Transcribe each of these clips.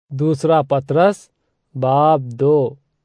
دوسرا پطرس باب 2۔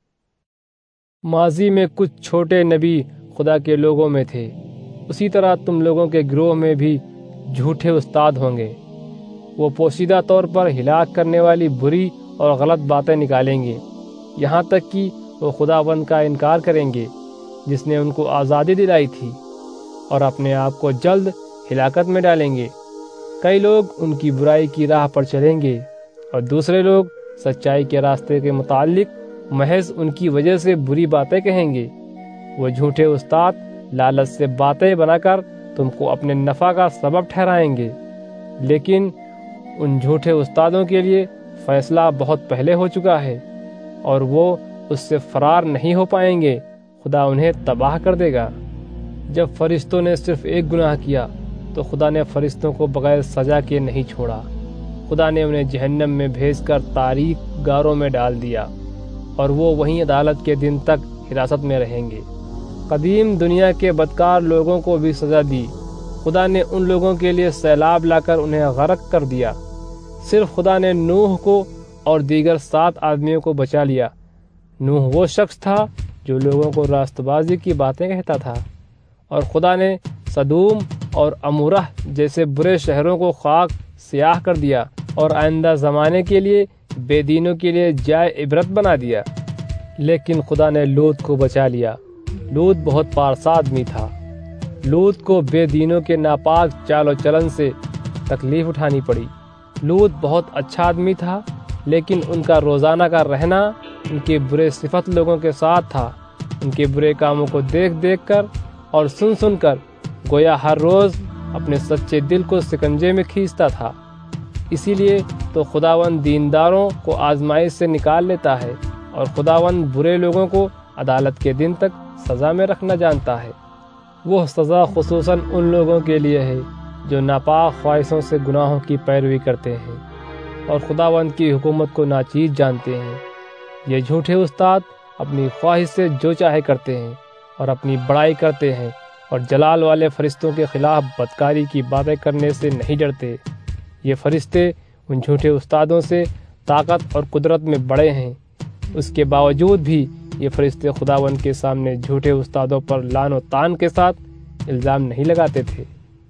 ماضی میں کچھ چھوٹے نبی خدا کے لوگوں میں تھے، اسی طرح تم لوگوں کے گروہ میں بھی جھوٹے استاد ہوں گے۔ وہ پوشیدہ طور پر ہلاک کرنے والی بری اور غلط باتیں نکالیں گے، یہاں تک کہ وہ خداوند کا انکار کریں گے جس نے ان کو آزادی دلائی تھی، اور اپنے آپ کو جلد ہلاکت میں ڈالیں گے۔ کئی لوگ ان کی برائی کی راہ پر چلیں گے، اور دوسرے لوگ سچائی کے راستے کے متعلق محض ان کی وجہ سے بری باتیں کہیں گے۔ وہ جھوٹے استاد لالچ سے باتیں بنا کر تم کو اپنے نفع کا سبب ٹھہرائیں گے، لیکن ان جھوٹے استادوں کے لیے فیصلہ بہت پہلے ہو چکا ہے، اور وہ اس سے فرار نہیں ہو پائیں گے۔ خدا انہیں تباہ کر دے گا۔ جب فرشتوں نے صرف ایک گناہ کیا تو خدا نے فرشتوں کو بغیر سزا کے نہیں چھوڑا۔ خدا نے انہیں جہنم میں بھیج کر تاریک غاروں میں ڈال دیا، اور وہ وہیں عدالت کے دن تک حراست میں رہیں گے۔ قدیم دنیا کے بدکار لوگوں کو بھی سزا دی۔ خدا نے ان لوگوں کے لیے سیلاب لا کر انہیں غرق کر دیا۔ صرف خدا نے نوح کو اور دیگر 7 آدمیوں کو بچا لیا۔ نوح وہ شخص تھا جو لوگوں کو راست بازی کی باتیں کہتا تھا، اور خدا نے سدوم اور عمورہ جیسے برے شہروں کو خاک سیاہ کر دیا اور آئندہ زمانے کے لیے بے دینوں کے لیے جائے عبرت بنا دیا۔ لیکن خدا نے لوط کو بچا لیا۔ لوط بہت پارسا آدمی تھا۔ لوط کو بے دینوں کے ناپاک چال و چلن سے تکلیف اٹھانی پڑی۔ لوط بہت اچھا آدمی تھا، لیکن ان کا روزانہ کا رہنا ان کے برے صفت لوگوں کے ساتھ تھا۔ ان کے برے کاموں کو دیکھ دیکھ کر اور سن سن کر گویا ہر روز اپنے سچے دل کو سکنجے میں کھینچتا تھا۔ اسی لیے تو خداوند دینداروں کو آزمائش سے نکال لیتا ہے، اور خداوند برے لوگوں کو عدالت کے دن تک سزا میں رکھنا جانتا ہے۔ وہ سزا خصوصاً ان لوگوں کے لیے ہے جو ناپاک خواہشوں سے گناہوں کی پیروی کرتے ہیں اور خداوند کی حکومت کو ناچیز جانتے ہیں۔ یہ جھوٹے استاد اپنی خواہش سے جو چاہے کرتے ہیں اور اپنی بڑائی کرتے ہیں، اور جلال والے فرشتوں کے خلاف بدکاری کی باتیں کرنے سے نہیں ڈرتے۔ یہ فرشتے ان جھوٹے استادوں سے طاقت اور قدرت میں بڑے ہیں۔ اس کے باوجود بھی یہ فرشتے خداوند کے سامنے جھوٹے استادوں پر لعن و طعن کے ساتھ الزام نہیں لگاتے تھے۔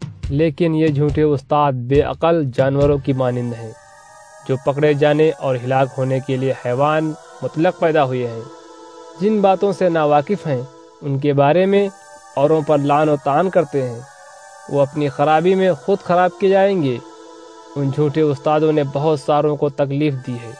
لیکن یہ جھوٹے استاد بے عقل جانوروں کی مانند ہیں، جو پکڑے جانے اور ہلاک ہونے کے لیے حیوان مطلق پیدا ہوئے ہیں۔ جن باتوں سے ناواقف ہیں ان کے بارے میں اوروں پر لعن و طعن کرتے ہیں، وہ اپنی خرابی میں خود خراب کیے جائیں گے۔ ان جھوٹے استادوں نے بہت ساروں کو تکلیف دی ہے،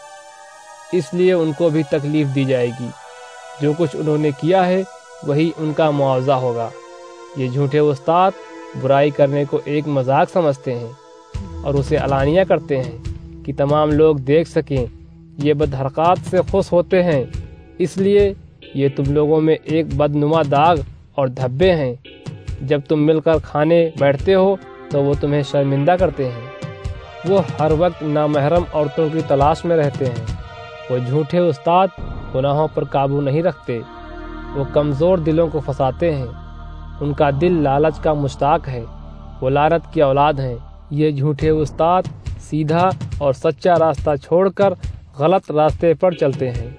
اس لیے ان کو بھی تکلیف دی جائے گی۔ جو کچھ انہوں نے کیا ہے وہی ان کا معاوضہ ہوگا۔ یہ جھوٹے استاد برائی کرنے کو ایک مذاق سمجھتے ہیں اور اسے علانیہ کرتے ہیں کہ تمام لوگ دیکھ سکیں۔ یہ بدحرکات سے خوش ہوتے ہیں، اس لیے یہ تم لوگوں میں ایک بدنما داغ اور دھبے ہیں۔ جب تم مل کر کھانے بیٹھتے ہو تو وہ تمہیں شرمندہ کرتے ہیں۔ وہ ہر وقت نامحرم عورتوں کی تلاش میں رہتے ہیں۔ وہ جھوٹے استاد گناہوں پر قابو نہیں رکھتے۔ وہ کمزور دلوں کو پھنساتے ہیں۔ ان کا دل لالچ کا مشتاق ہے۔ وہ لعنت کی اولاد ہیں۔ یہ جھوٹے استاد سیدھا اور سچا راستہ چھوڑ کر غلط راستے پر چلتے ہیں۔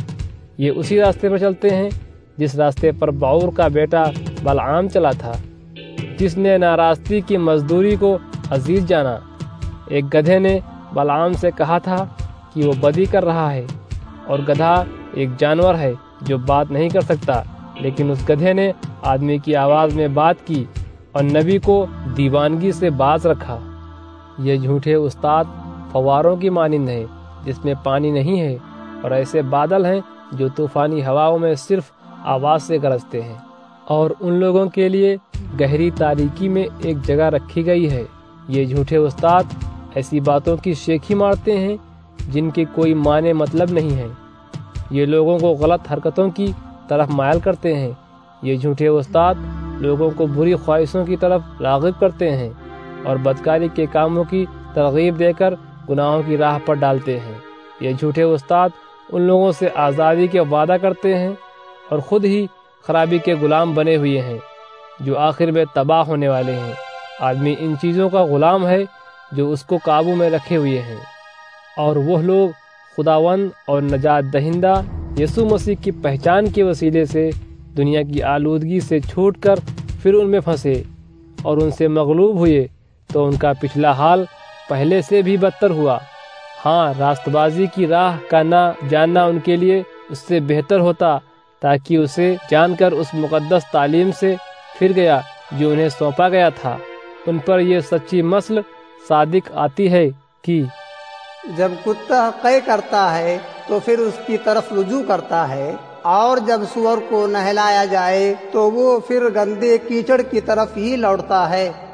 یہ اسی راستے پر چلتے ہیں جس راستے پر بعور کا بیٹا بلعام چلا تھا، جس نے ناراستی کی مزدوری کو عزیز جانا۔ ایک گدھے نے بلعام سے کہا تھا کہ وہ بدی کر رہا ہے، اور گدھا ایک جانور ہے جو بات نہیں کر سکتا، لیکن اس گدھے نے آدمی کی آواز میں بات کی اور نبی کو دیوانگی سے باز رکھا۔ یہ جھوٹے استاد فواروں کی مانند ہیں جس میں پانی نہیں ہے، اور ایسے بادل ہیں جو طوفانی ہواؤں میں صرف آواز سے گرجتے ہیں۔ اور ان لوگوں کے لیے گہری تاریکی میں ایک جگہ رکھی گئی ہے۔ یہ جھوٹے استاد ایسی باتوں کی شیخی مارتے ہیں جن کی کوئی معنی مطلب نہیں ہے۔ یہ لوگوں کو غلط حرکتوں کی طرف مائل کرتے ہیں۔ یہ جھوٹے استاد لوگوں کو بری خواہشوں کی طرف راغب کرتے ہیں اور بدکاری کے کاموں کی ترغیب دے کر گناہوں کی راہ پر ڈالتے ہیں۔ یہ جھوٹے استاد ان لوگوں سے آزادی کے وعدہ کرتے ہیں اور خود ہی خرابی کے غلام بنے ہوئے ہیں، جو آخر میں تباہ ہونے والے ہیں۔ آدمی ان چیزوں کا غلام ہے جو اس کو قابو میں رکھے ہوئے ہیں، اور وہ لوگ خداوند اور نجات دہندہ یسوع مسیح کی پہچان کے وسیلے سے دنیا کی آلودگی سے چھوٹ کر پھر ان میں پھنسے اور ان سے مغلوب ہوئے تو ان کا پچھلا حال پہلے سے بھی بدتر ہوا۔ ہاں، راست بازی کی راہ کا نہ جاننا ان کے لیے اس سے بہتر ہوتا، تاکہ اسے جان کر اس مقدس تعلیم سے پھر گیا جو انہیں سونپا گیا تھا۔ ان پر یہ سچی مثل صادق آتی ہے کہ جب کتا قے کرتا ہے تو پھر اس کی طرف رجوع کرتا ہے، اور جب سور کو نہلایا جائے تو وہ پھر گندے کیچڑ کی طرف ہی لوٹتا ہے۔